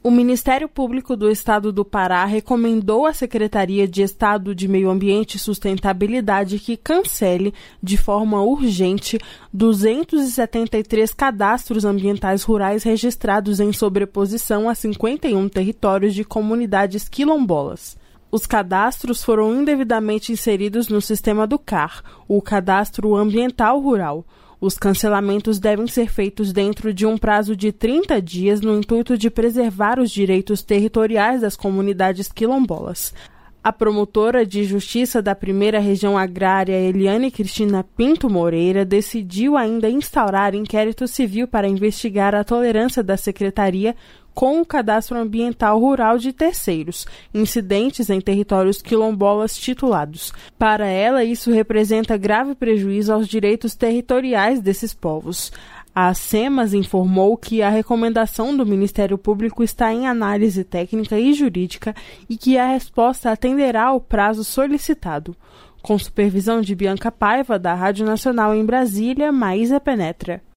O Ministério Público do Estado do Pará recomendou à Secretaria de Estado de Meio Ambiente e Sustentabilidade que cancele, de forma urgente, 273 cadastros ambientais rurais registrados em sobreposição a 51 territórios de comunidades quilombolas. Os cadastros foram indevidamente inseridos no sistema do CAR, o Cadastro Ambiental Rural. Os cancelamentos devem ser feitos dentro de um prazo de 30 dias no intuito de preservar os direitos territoriais das comunidades quilombolas. A promotora de justiça da Primeira Região Agrária, Eliane Cristina Pinto Moreira, decidiu ainda instaurar inquérito civil para investigar a tolerância da Secretaria com o cadastro ambiental rural de terceiros, incidentes em territórios quilombolas titulados. Para ela, isso representa grave prejuízo aos direitos territoriais desses povos. A SEMAS informou que a recomendação do Ministério Público está em análise técnica e jurídica e que a resposta atenderá ao prazo solicitado. Com supervisão de Bianca Paiva, da Rádio Nacional em Brasília, Maísa Penetra.